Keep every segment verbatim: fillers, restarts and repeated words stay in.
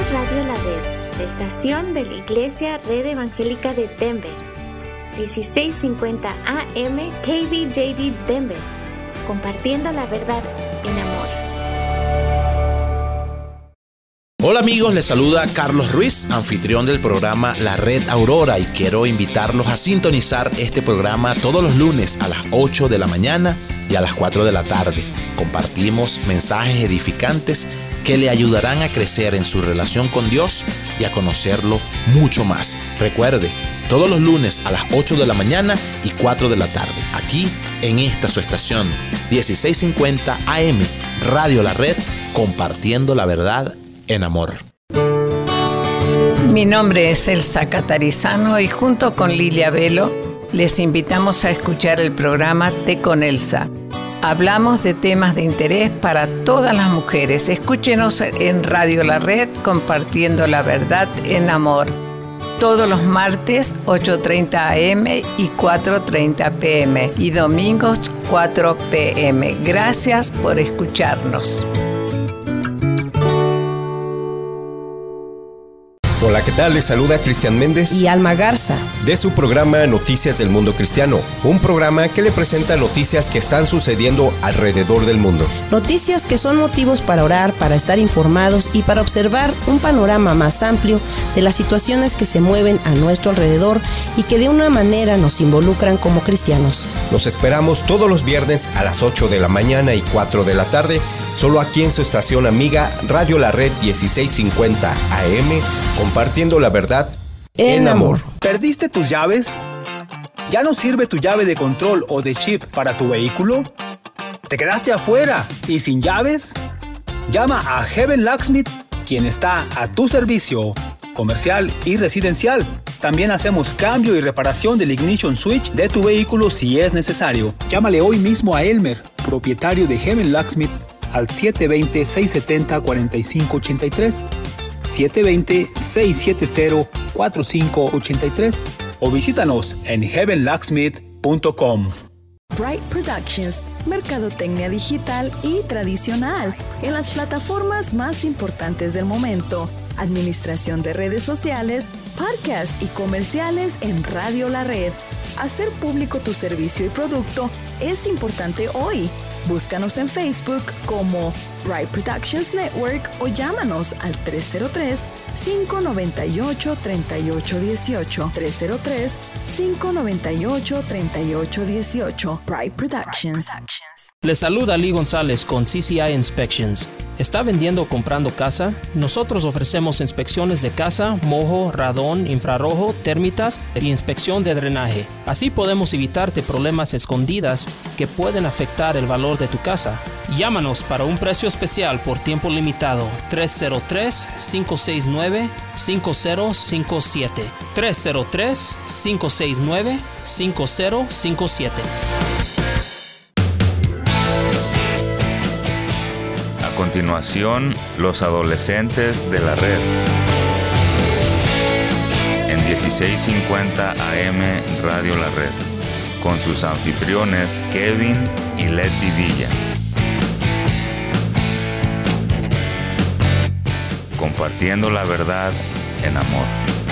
es Radio La Red, la estación de la Iglesia Red Evangélica de Denver. dieciséis cincuenta A M K B J D Denver, compartiendo la verdad en amor. Hola amigos, les saluda Carlos Ruiz, anfitrión del programa La Red Aurora, y quiero invitarlos a sintonizar este programa todos los lunes a las ocho de la mañana y a las cuatro de la tarde. Compartimos mensajes edificantes que le ayudarán a crecer en su relación con Dios y a conocerlo mucho más. Recuerde, todos los lunes a las ocho de la mañana y cuatro de la tarde, aquí en esta su estación, dieciséis cincuenta A M, Radio La Red, compartiendo la verdad en amor. Mi nombre es Elsa Catarizano y junto con Lilia Velo les invitamos a escuchar el programa Té con Elsa. Hablamos de temas de interés para todas las mujeres. Escúchenos en Radio La Red, compartiendo la verdad en amor. Todos los martes, ocho treinta A M y cuatro treinta P M. Y domingos, cuatro P M. Gracias por escucharnos. Hola, ¿qué tal? Les saluda Cristian Méndez y Alma Garza de su programa Noticias del Mundo Cristiano, un programa que le presenta noticias que están sucediendo alrededor del mundo. Noticias que son motivos para orar, para estar informados y para observar un panorama más amplio de las situaciones que se mueven a nuestro alrededor y que de una manera nos involucran como cristianos. Los esperamos todos los viernes a las ocho de la mañana y cuatro de la tarde, solo aquí en su estación amiga Radio La Red dieciséis cincuenta A M, compartiendo la verdad en amor. ¿Perdiste tus llaves? ¿Ya no sirve tu llave de control o de chip para tu vehículo? ¿Te quedaste afuera y sin llaves? Llama a Heaven Locksmith, quien está a tu servicio, comercial y residencial. También hacemos cambio y reparación del ignition switch de tu vehículo si es necesario. Llámale hoy mismo a Elmer, propietario de Heaven Locksmith, al siete dos cero, seis siete cero, cuatro cinco ocho tres, siete dos cero, seis siete cero, cuatro cinco ocho tres, o visítanos en heaven locksmith punto com. Bright Productions, mercadotecnia digital y tradicional en las plataformas más importantes del momento, administración de redes sociales, podcast y comerciales en Radio La Red. Hacer público tu servicio y producto es importante hoy. Búscanos en Facebook como Bright Productions Network o llámanos al tres cero tres, cinco nueve ocho, tres ocho uno ocho. tres cero tres, cinco nueve ocho, tres ocho uno ocho. Bright Productions. Les saluda Lee González con C C I Inspections. ¿Está vendiendo o comprando casa? Nosotros ofrecemos inspecciones de casa, mojo, radón, infrarrojo, térmitas y inspección de drenaje. Así podemos evitarte problemas escondidas que pueden afectar el valor de tu casa. Llámanos para un precio especial por tiempo limitado. tres cero tres, cinco seis nueve, cinco cero cinco siete. tres cero tres, cinco seis nueve, cinco cero cinco siete. A continuación, los adolescentes de la red. En dieciséis cincuenta A M Radio La Red, con sus anfitriones Kevin y Leti Villa. Compartiendo la verdad en amor.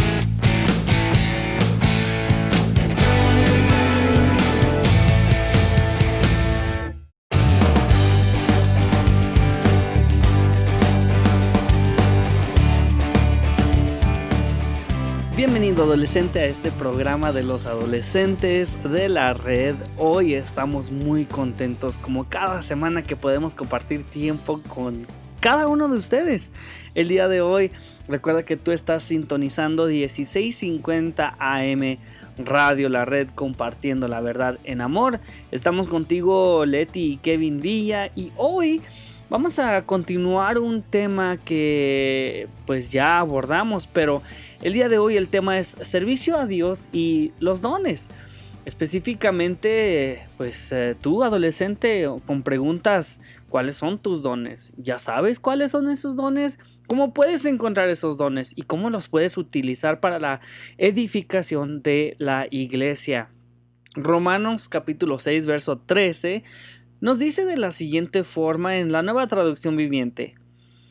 Bienvenido adolescente a este programa de los adolescentes de la red. Hoy estamos muy contentos como cada semana que podemos compartir tiempo con cada uno de ustedes. El día de hoy recuerda que tú estás sintonizando dieciséis cincuenta A M Radio La Red, compartiendo la verdad en amor. Estamos contigo Leti y Kevin Villa, y hoy vamos a continuar un tema que pues ya abordamos, pero el día de hoy el tema es servicio a Dios y los dones. Específicamente, pues eh, tú adolescente con preguntas, ¿cuáles son tus dones? ¿Ya sabes cuáles son esos dones? ¿Cómo puedes encontrar esos dones? ¿Y cómo los puedes utilizar para la edificación de la iglesia? Romanos capítulo seis, verso trece, nos dice de la siguiente forma en la Nueva Traducción Viviente: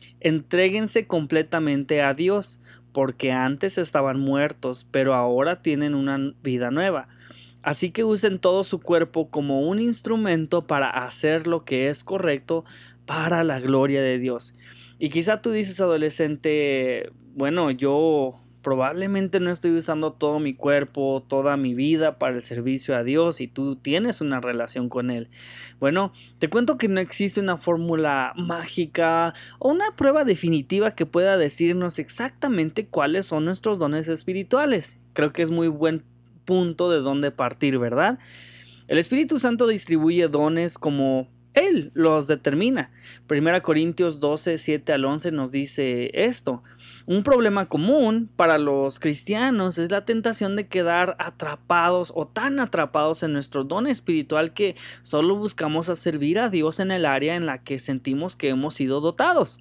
Entréguense completamente a Dios, porque antes estaban muertos, pero ahora tienen una vida nueva. Así que usen todo su cuerpo como un instrumento para hacer lo que es correcto para la gloria de Dios. Y quizá tú dices, adolescente, bueno, yo probablemente no estoy usando todo mi cuerpo, toda mi vida para el servicio a Dios y tú tienes una relación con Él. Bueno, te cuento que no existe una fórmula mágica o una prueba definitiva que pueda decirnos exactamente cuáles son nuestros dones espirituales. Creo que es muy buen punto de dónde partir, ¿verdad? El Espíritu Santo distribuye dones como Él los determina. Primera Corintios doce, siete al once nos dice esto. Un problema común para los cristianos es la tentación de quedar atrapados o tan atrapados en nuestro don espiritual que solo buscamos a servir a Dios en el área en la que sentimos que hemos sido dotados.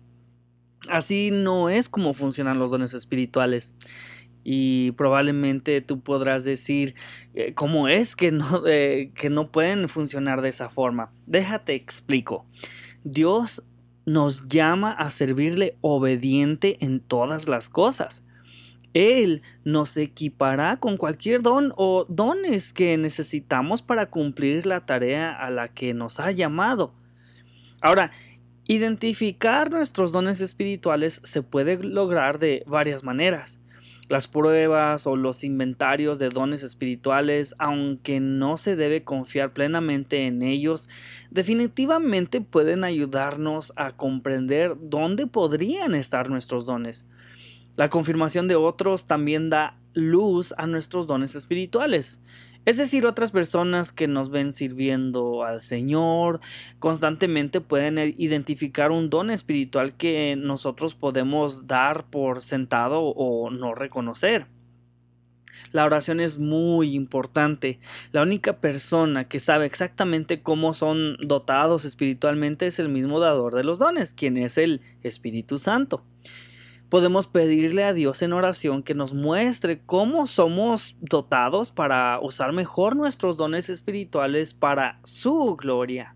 Así no es como funcionan los dones espirituales. Y probablemente tú podrás decir eh, cómo es que no, eh, que no pueden funcionar de esa forma. Déjate explico. Dios nos llama a servirle obediente en todas las cosas. Él nos equipará con cualquier don o dones que necesitamos para cumplir la tarea a la que nos ha llamado. Ahora, identificar nuestros dones espirituales se puede lograr de varias maneras. Las pruebas o los inventarios de dones espirituales, aunque no se debe confiar plenamente en ellos, definitivamente pueden ayudarnos a comprender dónde podrían estar nuestros dones. La confirmación de otros también da luz a nuestros dones espirituales. Es decir, otras personas que nos ven sirviendo al Señor constantemente pueden identificar un don espiritual que nosotros podemos dar por sentado o no reconocer. La oración es muy importante. La única persona que sabe exactamente cómo son dotados espiritualmente es el mismo dador de los dones, quien es el Espíritu Santo. Podemos pedirle a Dios en oración que nos muestre cómo somos dotados para usar mejor nuestros dones espirituales para su gloria.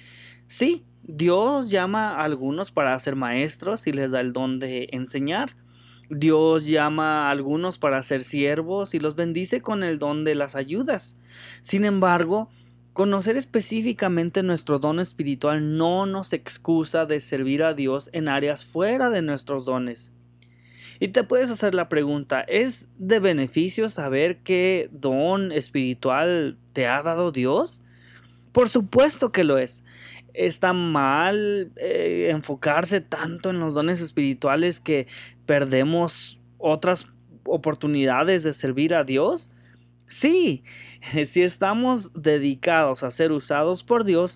Sí, Dios llama a algunos para ser maestros y les da el don de enseñar. Dios llama a algunos para ser siervos y los bendice con el don de las ayudas. Sin embargo, conocer específicamente nuestro don espiritual no nos excusa de servir a Dios en áreas fuera de nuestros dones. Y te puedes hacer la pregunta, ¿es de beneficio saber qué don espiritual te ha dado Dios? Por supuesto que lo es. ¿Está mal eh, enfocarse tanto en los dones espirituales que perdemos otras oportunidades de servir a Dios? Sí, si estamos dedicados a ser usados por Dios,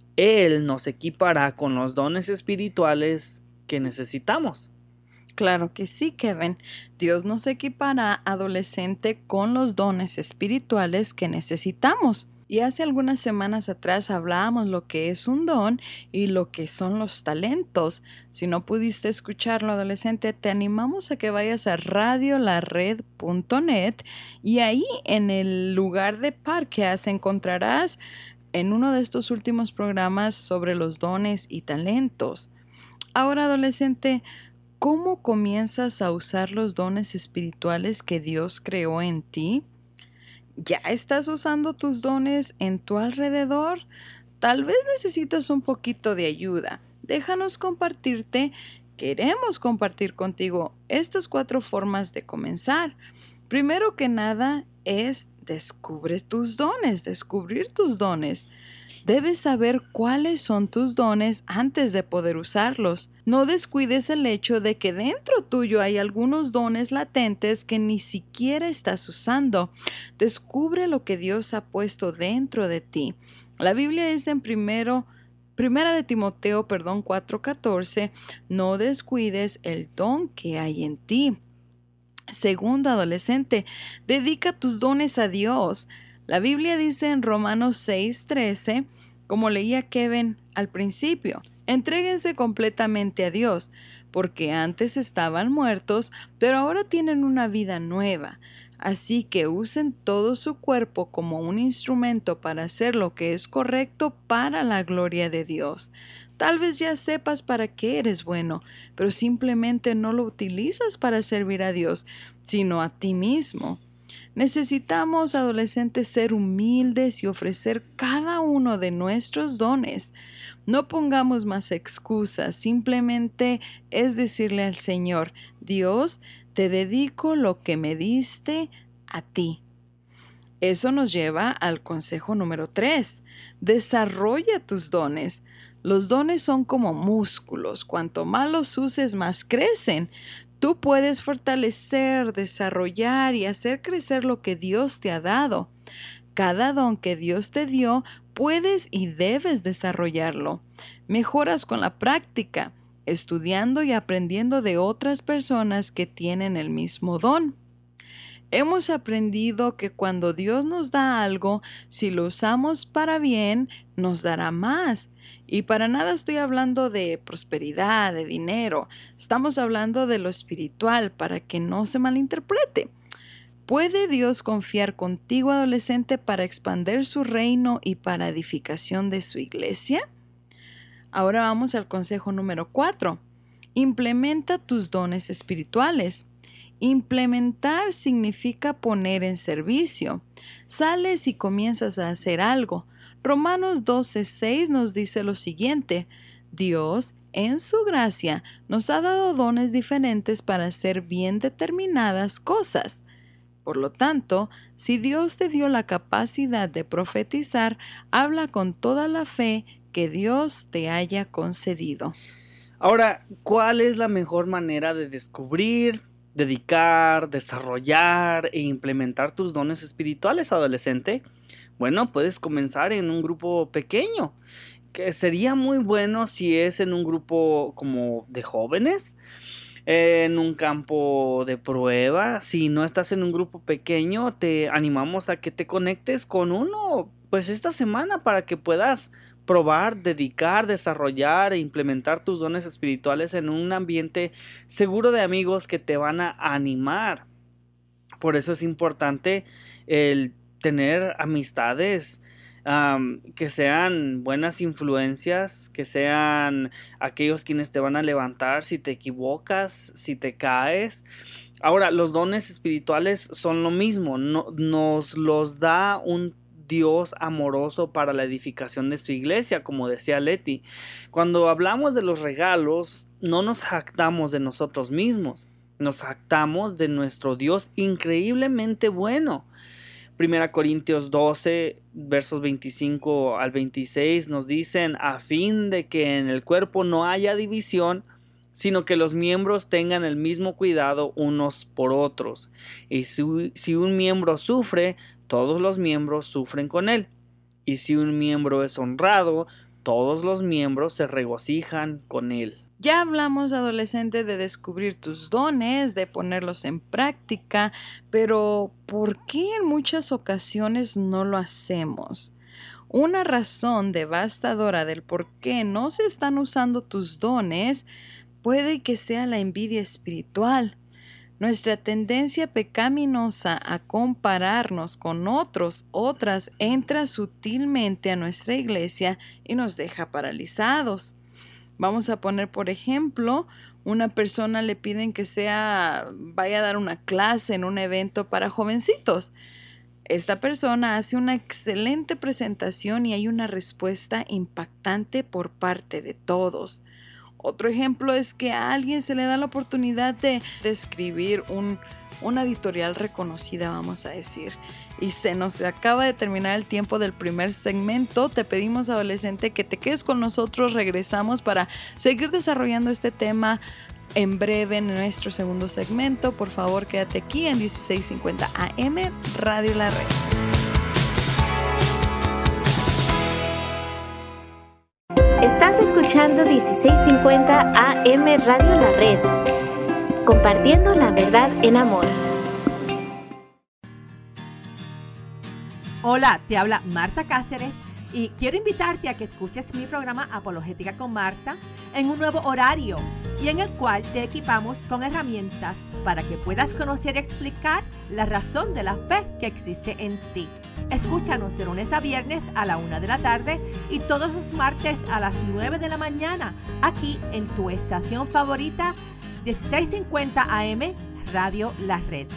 Él nos equipará con los dones espirituales que necesitamos. Claro que sí, Kevin. Dios nos equipará, adolescente, con los dones espirituales que necesitamos. Y hace algunas semanas atrás hablábamos lo que es un don y lo que son los talentos. Si no pudiste escucharlo, adolescente, te animamos a que vayas a radio la red punto net y ahí en el lugar de podcast encontrarás en uno de estos últimos programas sobre los dones y talentos. Ahora, adolescente, ¿cómo comienzas a usar los dones espirituales que Dios creó en ti? ¿Ya estás usando tus dones en tu alrededor? Tal vez necesitas un poquito de ayuda. Déjanos compartirte. Queremos compartir contigo estas cuatro formas de comenzar. Primero que nada es descubre tus dones, descubrir tus dones. Debes saber cuáles son tus dones antes de poder usarlos. No descuides el hecho de que dentro tuyo hay algunos dones latentes que ni siquiera estás usando. Descubre lo que Dios ha puesto dentro de ti. La Biblia dice en primero, primera de Timoteo, perdón, cuatro catorce, no descuides el don que hay en ti. Segundo, adolescente, dedica tus dones a Dios. La Biblia dice en Romanos seis trece, como leía Kevin al principio, entréguense completamente a Dios, porque antes estaban muertos, pero ahora tienen una vida nueva. Así que usen todo su cuerpo como un instrumento para hacer lo que es correcto para la gloria de Dios. Tal vez ya sepas para qué eres bueno, pero simplemente no lo utilizas para servir a Dios, sino a ti mismo. Necesitamos, adolescentes, ser humildes y ofrecer cada uno de nuestros dones. No pongamos más excusas, simplemente es decirle al Señor: Dios, te dedico lo que me diste a ti. Eso nos lleva al consejo número tres. Desarrolla tus dones. Los dones son como músculos. Cuanto más los uses, más crecen. Tú puedes fortalecer, desarrollar y hacer crecer lo que Dios te ha dado. Cada don que Dios te dio, puedes y debes desarrollarlo. Mejoras con la práctica, estudiando y aprendiendo de otras personas que tienen el mismo don. Hemos aprendido que cuando Dios nos da algo, si lo usamos para bien, nos dará más. Y para nada estoy hablando de prosperidad, de dinero. Estamos hablando de lo espiritual, para que no se malinterprete. ¿Puede Dios confiar contigo, adolescente, para expandir su reino y para edificación de su iglesia? Ahora vamos al consejo número cuatro. Implementa tus dones espirituales. Implementar significa poner en servicio. Sales y comienzas a hacer algo. Romanos doce seis nos dice lo siguiente: Dios, en su gracia, nos ha dado dones diferentes para hacer bien determinadas cosas. Por lo tanto, si Dios te dio la capacidad de profetizar, habla con toda la fe que Dios te haya concedido. Ahora, ¿cuál es la mejor manera de descubrir, dedicar, desarrollar e implementar tus dones espirituales, adolescente? Bueno, puedes comenzar en un grupo pequeño, que sería muy bueno si es en un grupo como de jóvenes, en un campo de prueba. Si no estás en un grupo pequeño, te animamos a que te conectes con uno, pues esta semana, para que puedas probar, dedicar, desarrollar e implementar tus dones espirituales en un ambiente seguro de amigos que te van a animar. Por eso es importante el tener amistades um, que sean buenas influencias, que sean aquellos quienes te van a levantar si te equivocas, si te caes. Ahora, los dones espirituales son lo mismo, no, nos los da un Dios amoroso para la edificación de su iglesia, como decía Leti. Cuando hablamos de los regalos, no nos jactamos de nosotros mismos, nos jactamos de nuestro Dios increíblemente bueno. Primera Corintios doce, versos veinticinco al veintiséis nos dicen: a fin de que en el cuerpo no haya división, sino que los miembros tengan el mismo cuidado unos por otros. Y si, si un miembro sufre, todos los miembros sufren con él. Y si un miembro es honrado, todos los miembros se regocijan con él. Ya hablamos, adolescente, de descubrir tus dones, de ponerlos en práctica, pero ¿por qué en muchas ocasiones no lo hacemos? Una razón devastadora del por qué no se están usando tus dones puede que sea la envidia espiritual. Nuestra tendencia pecaminosa a compararnos con otros, otras, entra sutilmente a nuestra iglesia y nos deja paralizados. Vamos a poner, por ejemplo, una persona le piden que sea, vaya a dar una clase en un evento para jovencitos. Esta persona hace una excelente presentación y hay una respuesta impactante por parte de todos. Otro ejemplo es que a alguien se le da la oportunidad de, de escribir un, una editorial reconocida, vamos a decir. Y se nos acaba de terminar el tiempo del primer segmento. Te pedimos, adolescente, que te quedes con nosotros. Regresamos para seguir desarrollando este tema en breve en nuestro segundo segmento. Por favor, quédate aquí en dieciséis cincuenta A M Radio La Red. Estás escuchando dieciséis cincuenta A M Radio La Red, compartiendo la verdad en amor. Hola, te habla Marta Cáceres y quiero invitarte a que escuches mi programa Apologética con Marta en un nuevo horario, y en el cual te equipamos con herramientas para que puedas conocer y explicar la razón de la fe que existe en ti. Escúchanos de lunes a viernes a la una de la tarde y todos los martes a las nueve de la mañana, aquí en tu estación favorita, dieciséis cincuenta A M, Radio La Red.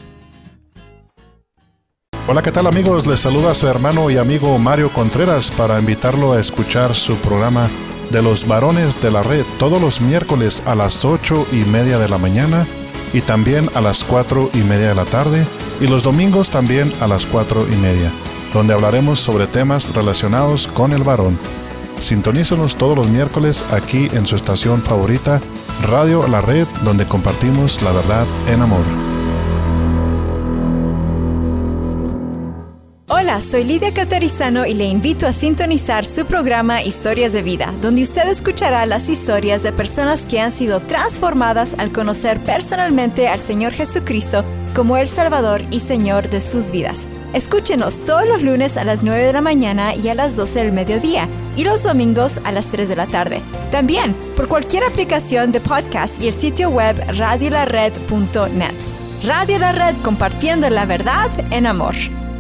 Hola, ¿qué tal amigos? Les saluda su hermano y amigo Mario Contreras para invitarlo a escuchar su programa de los varones de la red todos los miércoles a las ocho y media de la mañana y también a las cuatro y media de la tarde y los domingos también a las cuatro y media, donde hablaremos sobre temas relacionados con el varón. Sintonícenos todos los miércoles aquí en su estación favorita, Radio La Red, donde compartimos la verdad en amor. Hola, soy Lidia Catarizano y le invito a sintonizar su programa Historias de Vida, donde usted escuchará las historias de personas que han sido transformadas al conocer personalmente al Señor Jesucristo como el Salvador y Señor de sus vidas. Escúchenos todos los lunes a las nueve de la mañana y a las doce del mediodía, y los domingos a las tres de la tarde. También por cualquier aplicación de podcast y el sitio web radio la red punto net. Radio La Red, compartiendo la verdad en amor.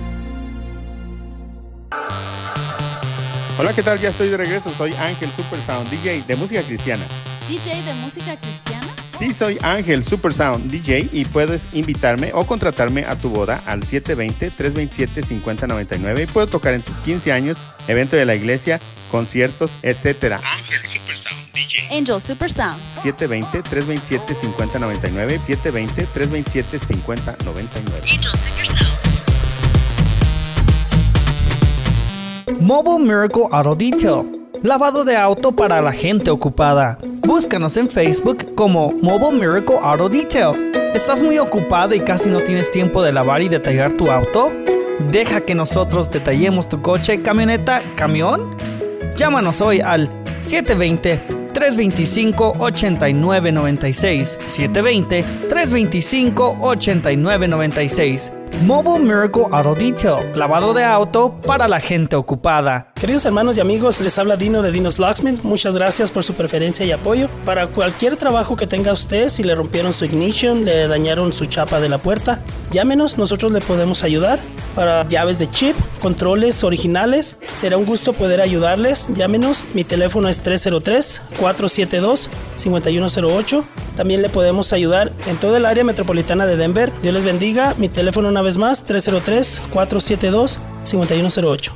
Hola, ¿qué tal? Ya estoy de regreso. Soy Ángel Supersound, D J de música cristiana. ¿D J de música cristiana? Sí, soy Ángel Supersound, D J, y puedes invitarme o contratarme a tu boda al siete dos cero, tres dos siete, cinco cero nueve nueve. Puedo tocar en tus quince años, evento de la iglesia, conciertos, etcétera. Ángel Supersound, D J. Angel Supersound. siete dos cero, tres dos siete, cinco cero nueve nueve. siete dos cero, tres dos siete, cinco cero nueve nueve. Angel Supersound. Mobile Miracle Auto Detail. Lavado de auto para la gente ocupada. Búscanos en Facebook como Mobile Miracle Auto Detail. ¿Estás muy ocupado y casi no tienes tiempo de lavar y detallar tu auto? Deja que nosotros detallemos tu coche, camioneta, camión. Llámanos hoy al siete dos cero, tres dos cinco, ocho nueve nueve seis. siete dos cero, tres dos cinco, ocho nueve nueve seis. Mobile Miracle Auto Detail, lavado de auto para la gente ocupada. Queridos hermanos y amigos, les habla Dino de Dino's Locksmith. Muchas gracias por su preferencia y apoyo. Para cualquier trabajo que tenga usted, si le rompieron su ignition, le dañaron su chapa de la puerta, llámenos, nosotros le podemos ayudar. Para llaves de chip, controles originales, será un gusto poder ayudarles. Llámenos, mi teléfono es tres cero tres, cuatro siete dos, cinco uno cero ocho. También le podemos ayudar en todo el área metropolitana de Denver. Dios les bendiga. Mi teléfono una vez más, tres cero tres, cuatro siete dos, cinco uno cero ocho.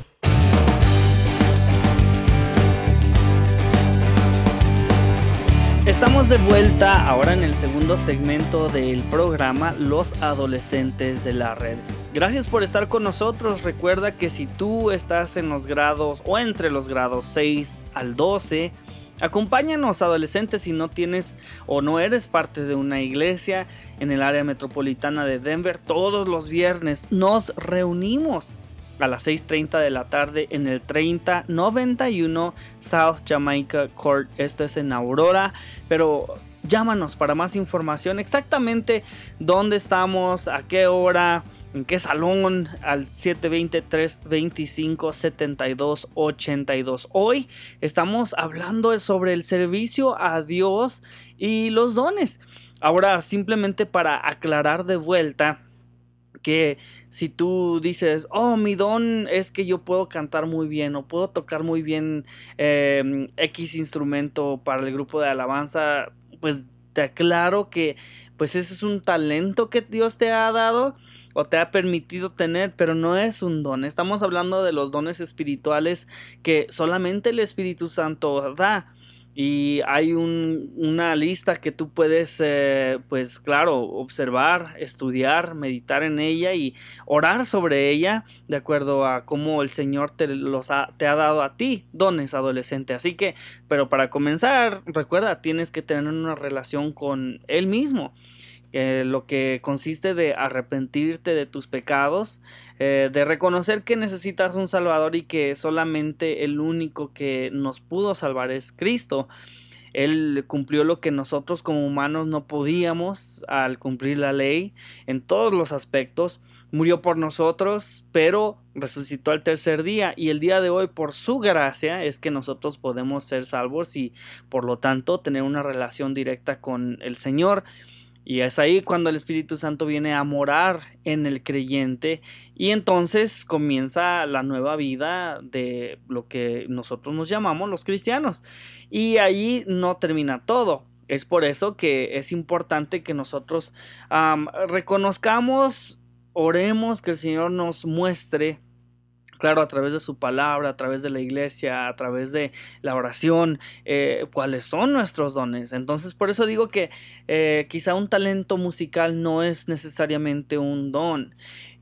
Estamos de vuelta ahora en el segundo segmento del programa Los Adolescentes de la Red. Gracias por estar con nosotros. Recuerda que si tú estás en los grados o entre los grados seis al doce, acompáñanos, adolescentes, si no tienes o no eres parte de una iglesia en el área metropolitana de Denver. Todos los viernes nos reunimos a las seis treinta de la tarde en el treinta noventa y uno South Jamaica Court. Esto es en Aurora, pero llámanos para más información, exactamente dónde estamos, a qué hora, en qué salón, al siete dos cero, tres dos cinco, siete dos ocho dos. Hoy estamos hablando sobre el servicio a Dios y los dones. Ahora, simplemente para aclarar de vuelta, que si tú dices, oh, mi don es que yo puedo cantar muy bien o puedo tocar muy bien eh, X instrumento para el grupo de alabanza, pues te aclaro que pues ese es un talento que Dios te ha dado o te ha permitido tener, pero no es un don. Estamos hablando de los dones espirituales que solamente el Espíritu Santo da. Y hay un, una lista que tú puedes, eh, pues claro, observar, estudiar, meditar en ella y orar sobre ella de acuerdo a cómo el Señor te, los ha, te ha dado a ti dones, adolescente. Así que, pero para comenzar, recuerda, tienes que tener una relación con Él mismo. Eh, lo que consiste de arrepentirte de tus pecados, eh, de reconocer que necesitas un Salvador y que solamente el único que nos pudo salvar es Cristo. Él cumplió lo que nosotros como humanos no podíamos al cumplir la ley en todos los aspectos. Murió por nosotros, pero resucitó al tercer día, y el día de hoy, por su gracia, es que nosotros podemos ser salvos y por lo tanto tener una relación directa con el Señor. Y es ahí cuando el Espíritu Santo viene a morar en el creyente, y entonces comienza la nueva vida de lo que nosotros nos llamamos los cristianos. Y ahí no termina todo. Es por eso que es importante que nosotros um, reconozcamos, oremos, que el Señor nos muestre, claro, a través de su palabra, a través de la iglesia, a través de la oración, eh, cuáles son nuestros dones. Entonces, por eso digo que eh, quizá un talento musical no es necesariamente un don.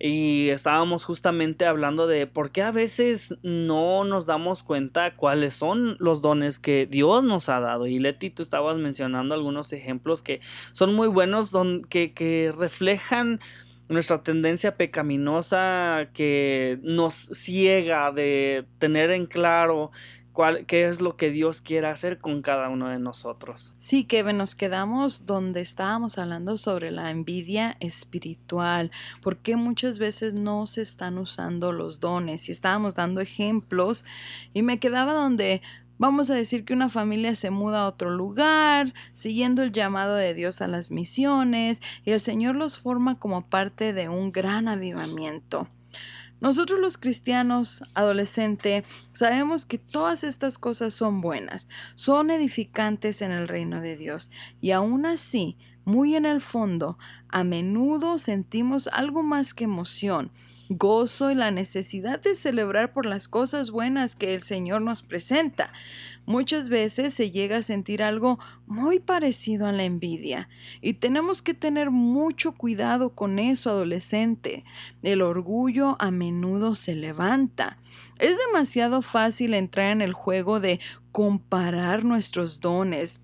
Y estábamos justamente hablando de por qué a veces no nos damos cuenta cuáles son los dones que Dios nos ha dado. Y Leti, tú estabas mencionando algunos ejemplos que son muy buenos, don, que, que reflejan nuestra tendencia pecaminosa, que nos ciega de tener en claro cuál, qué es lo que Dios quiere hacer con cada uno de nosotros. Sí, Kevin, nos quedamos donde estábamos hablando sobre la envidia espiritual, porque muchas veces no se están usando los dones, y estábamos dando ejemplos, y me quedaba donde vamos a decir que una familia se muda a otro lugar, siguiendo el llamado de Dios a las misiones, y el Señor los forma como parte de un gran avivamiento. Nosotros los cristianos, adolescentes, sabemos que todas estas cosas son buenas, son edificantes en el reino de Dios, y aún así, muy en el fondo, a menudo sentimos algo más que emoción, gozo y la necesidad de celebrar por las cosas buenas que el Señor nos presenta. Muchas veces se llega a sentir algo muy parecido a la envidia, y tenemos que tener mucho cuidado con eso, adolescente. El orgullo a menudo se levanta. Es demasiado fácil entrar en el juego de comparar nuestros dones.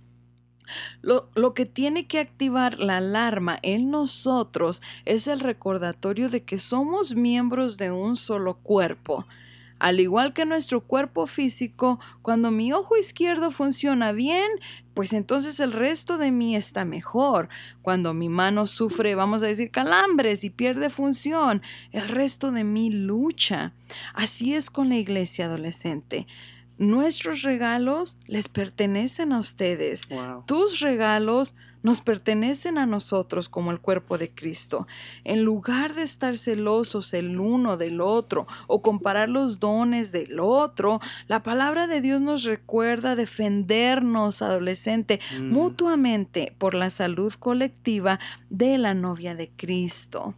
Lo, lo que tiene que activar la alarma en nosotros es el recordatorio de que somos miembros de un solo cuerpo. Al igual que nuestro cuerpo físico, cuando mi ojo izquierdo funciona bien, pues entonces el resto de mí está mejor. Cuando mi mano sufre, vamos a decir, calambres y pierde función, el resto de mí lucha. Así es con la iglesia, adolescente. Nuestros regalos les pertenecen a ustedes. Wow. Tus regalos nos pertenecen a nosotros como el cuerpo de Cristo. En lugar de estar celosos el uno del otro o comparar los dones del otro, la palabra de Dios nos recuerda defendernos, adolescente, mm. mutuamente por la salud colectiva de la novia de Cristo.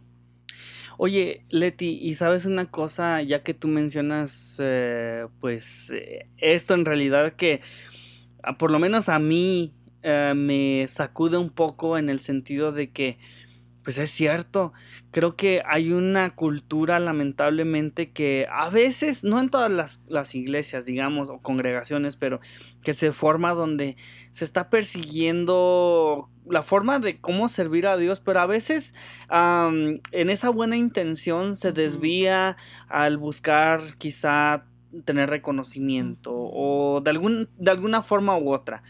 Oye, Leti, y sabes una cosa, ya que tú mencionas, eh, pues, eh, esto en realidad que, por lo menos a mí, eh, me sacude un poco en el sentido de que, pues es cierto, creo que hay una cultura lamentablemente que a veces, no en todas las, las iglesias, digamos, o congregaciones, pero que se forma donde se está persiguiendo la forma de cómo servir a Dios, pero a veces um, en esa buena intención se desvía al buscar quizá tener reconocimiento o de, algún, de alguna forma u otra.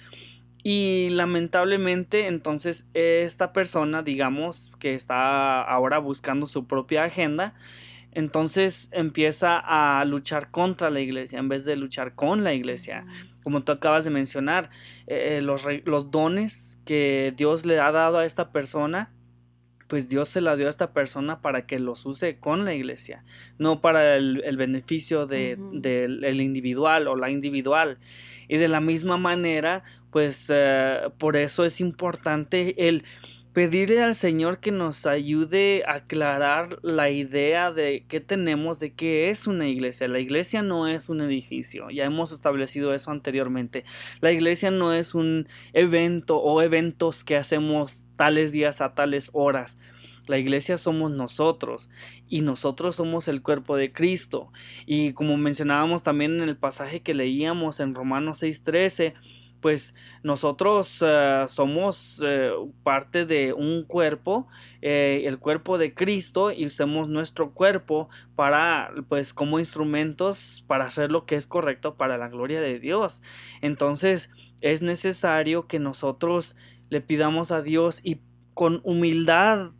Y lamentablemente entonces esta persona, digamos, que está ahora buscando su propia agenda, entonces empieza a luchar contra la iglesia en vez de luchar con la iglesia. Como tú acabas de mencionar, eh, los, los dones que Dios le ha dado a esta persona, pues Dios se la dio a esta persona para que los use con la iglesia, no para el, el beneficio de, uh-huh. del el individual o la individual. Y de la misma manera, pues eh, por eso es importante el pedirle al Señor que nos ayude a aclarar la idea de qué tenemos, de qué es una iglesia. La iglesia no es un edificio, ya hemos establecido eso anteriormente. La iglesia no es un evento o eventos que hacemos tales días a tales horas. La iglesia somos nosotros y nosotros somos el cuerpo de Cristo. Y como mencionábamos también en el pasaje que leíamos en Romanos seis trece, pues nosotros uh, somos uh, parte de un cuerpo, eh, el cuerpo de Cristo, y usamos nuestro cuerpo para, pues, como instrumentos para hacer lo que es correcto para la gloria de Dios. Entonces es necesario que nosotros le pidamos a Dios y con humildad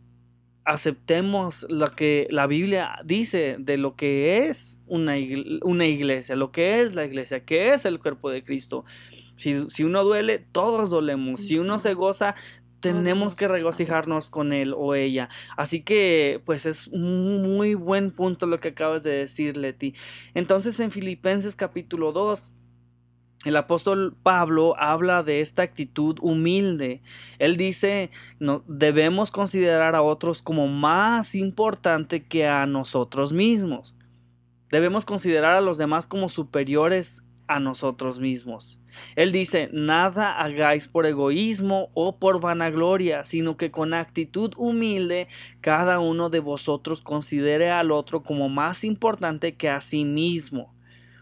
aceptemos lo que la Biblia dice de lo que es una, igle- una iglesia, lo que es la iglesia, que es el cuerpo de Cristo. Si, si uno duele, todos dolemos. Si uno se goza, tenemos que regocijarnos con él o ella. Así que, pues, es un muy buen punto lo que acabas de decir, Leti. Entonces, en Filipenses capítulo dos, el apóstol Pablo habla de esta actitud humilde. Él dice, no, debemos considerar a otros como más importante que a nosotros mismos. Debemos considerar a los demás como superiores a nosotros mismos. Él dice, nada hagáis por egoísmo o por vanagloria, sino que con actitud humilde cada uno de vosotros considere al otro como más importante que a sí mismo.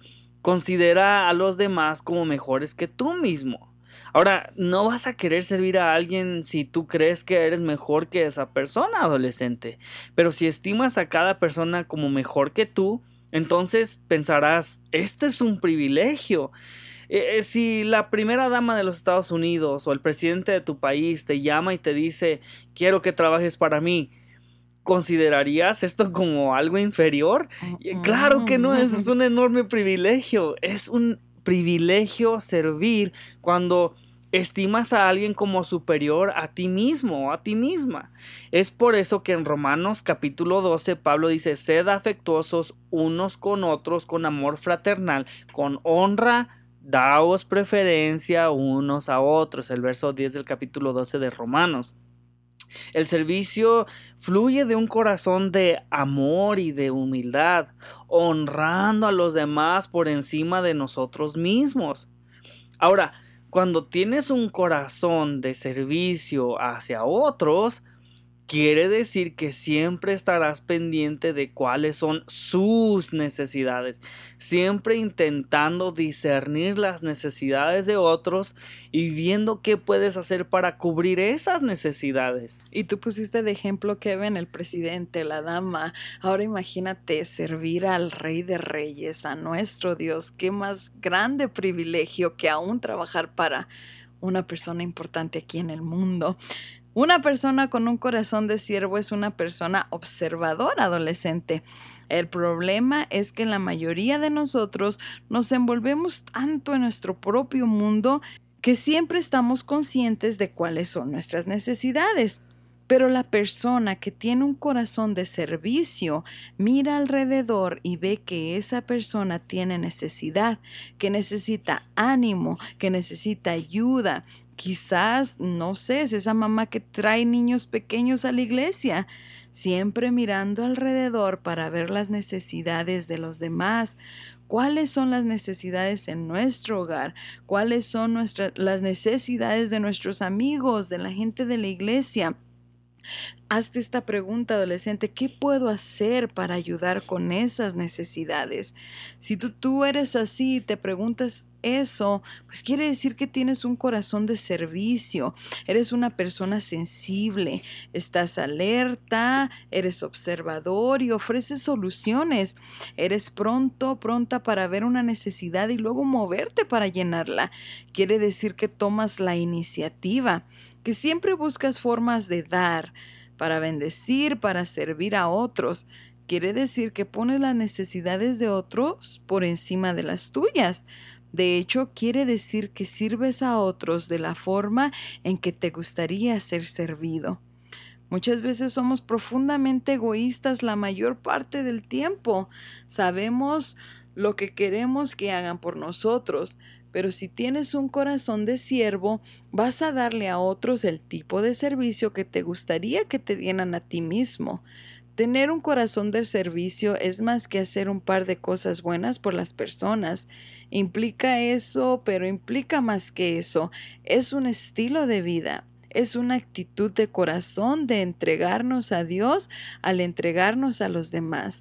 Considera a los demás como mejores que tú mismo. Ahora, no vas a querer servir a alguien si tú crees que eres mejor que esa persona, adolescente. Pero si estimas a cada persona como mejor que tú, entonces pensarás, esto es un privilegio. Eh, si la primera dama de los Estados Unidos o el presidente de tu país te llama y te dice, quiero que trabajes para mí, ¿considerarías esto como algo inferior? Uh-uh. Claro que no, es un enorme privilegio. Es un privilegio servir cuando estimas a alguien como superior a ti mismo o a ti misma. Es por eso que en Romanos capítulo doce Pablo dice, sed afectuosos unos con otros con amor fraternal, con honra, daos preferencia unos a otros. El verso diez del capítulo doce de Romanos. El servicio fluye de un corazón de amor y de humildad, honrando a los demás por encima de nosotros mismos. Ahora, cuando tienes un corazón de servicio hacia otros, quiere decir que siempre estarás pendiente de cuáles son sus necesidades, siempre intentando discernir las necesidades de otros y viendo qué puedes hacer para cubrir esas necesidades. Y tú pusiste de ejemplo, Kevin, el presidente, la dama. Ahora imagínate servir al Rey de Reyes, a nuestro Dios. Qué más grande privilegio que aún trabajar para una persona importante aquí en el mundo. Una persona con un corazón de siervo es una persona observadora, adolescente. El problema es que la mayoría de nosotros nos envolvemos tanto en nuestro propio mundo que siempre estamos conscientes de cuáles son nuestras necesidades. Pero la persona que tiene un corazón de servicio mira alrededor y ve que esa persona tiene necesidad, que necesita ánimo, que necesita ayuda. Quizás, no sé, es esa mamá que trae niños pequeños a la iglesia, siempre mirando alrededor para ver las necesidades de los demás. ¿Cuáles son las necesidades en nuestro hogar? ¿Cuáles son nuestras, las necesidades de nuestros amigos, de la gente de la iglesia? Hazte esta pregunta, adolescente, ¿qué puedo hacer para ayudar con esas necesidades? Si tú, tú eres así y te preguntas eso, pues quiere decir que tienes un corazón de servicio, eres una persona sensible, estás alerta, eres observador y ofreces soluciones, eres pronto, pronta para ver una necesidad y luego moverte para llenarla. Quiere decir que tomas la iniciativa, que siempre buscas formas de dar, para bendecir, para servir a otros. Quiere decir que pones las necesidades de otros por encima de las tuyas. De hecho, quiere decir que sirves a otros de la forma en que te gustaría ser servido. Muchas veces somos profundamente egoístas la mayor parte del tiempo. Sabemos lo que queremos que hagan por nosotros, pero si tienes un corazón de siervo, vas a darle a otros el tipo de servicio que te gustaría que te dieran a ti mismo. Tener un corazón de servicio es más que hacer un par de cosas buenas por las personas. Implica eso, pero implica más que eso. Es un estilo de vida. Es una actitud de corazón de entregarnos a Dios al entregarnos a los demás.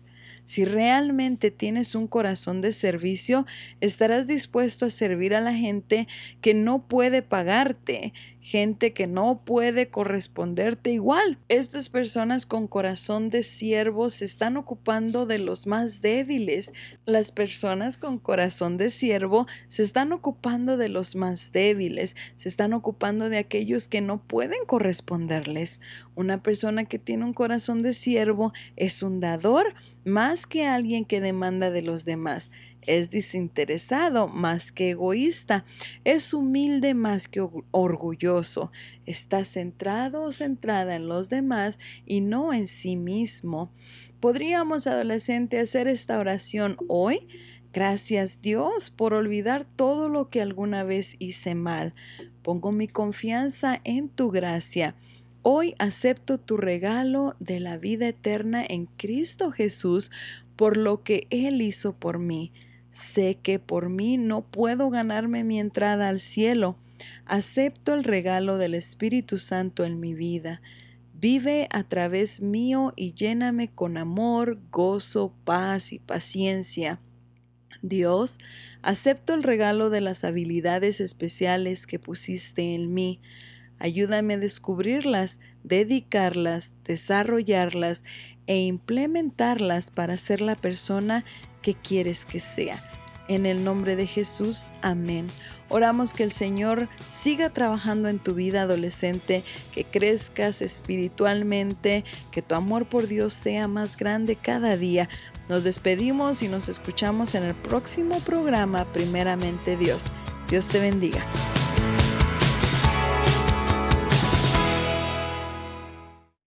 Si realmente tienes un corazón de servicio, estarás dispuesto a servir a la gente que no puede pagarte, gente que no puede corresponderte igual. Estas personas con corazón de siervo se están ocupando de los más débiles. Las personas con corazón de siervo se están ocupando de los más débiles, se están ocupando de aquellos que no pueden corresponderles. Una persona que tiene un corazón de siervo es un dador más que alguien que demanda de los demás. Es desinteresado más que egoísta. Es humilde más que orgulloso. Está centrado o centrada en los demás y no en sí mismo. ¿Podríamos, adolescente, hacer esta oración hoy? Gracias, Dios, por olvidar todo lo que alguna vez hice mal. Pongo mi confianza en tu gracia. Hoy acepto tu regalo de la vida eterna en Cristo Jesús por lo que Él hizo por mí. Sé que por mí no puedo ganarme mi entrada al cielo. Acepto el regalo del Espíritu Santo en mi vida. Vive a través mío y lléname con amor, gozo, paz y paciencia. Dios, acepto el regalo de las habilidades especiales que pusiste en mí. Ayúdame a descubrirlas, dedicarlas, desarrollarlas e implementarlas para ser la persona que quieres que sea. En el nombre de Jesús, amén. Oramos que el Señor siga trabajando en tu vida, adolescente, que crezcas espiritualmente, que tu amor por Dios sea más grande cada día. Nos despedimos y nos escuchamos en el próximo programa, primeramente Dios. Dios te bendiga.